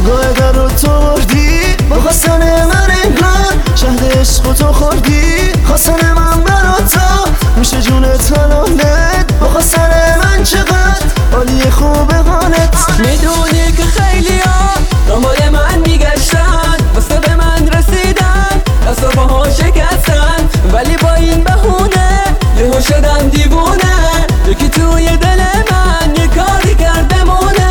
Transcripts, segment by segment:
گاه در رو تو بردی با خواستن من انگار شهد عشق تو خوردی. خواستن من برا تو میشه جونت حلالت با خواستن من چقدر عالی خوبه حالت. میدونی که خیلی ها دنبال من میگشتن واسه به من رسیدن دست و پاها شکستن ولی با این بهونه یهو شدم دیوونه. یکی توی دل من یه کاری کرد بمونه.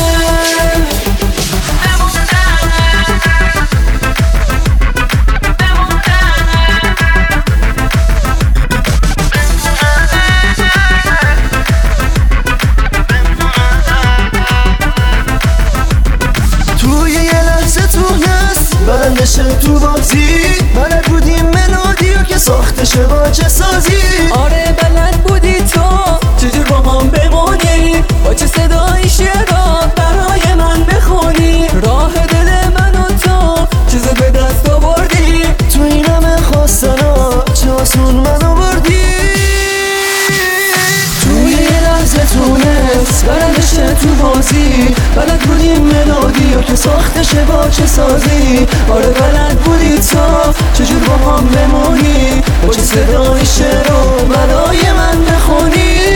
توی یه لحظه تونست برندشه تو بازی. بلد بودیم ملودیو که ساختشه با چه سازی. آره بلد بودی تو چجور با هم بمونی با چه صدایی شعرها برای من بخونی. راه دل من و تو چیز به دست آوردی. تو این همه خواستنا چه آسون منو بردی. توی یه لحظه تونست برندشه تو بازی. بلد بودیم ملودیو که ساختشه با چه سازی. آره بلد بودی تو چجور با هم بمونی با چه صدای شعر رو برای من بخونی.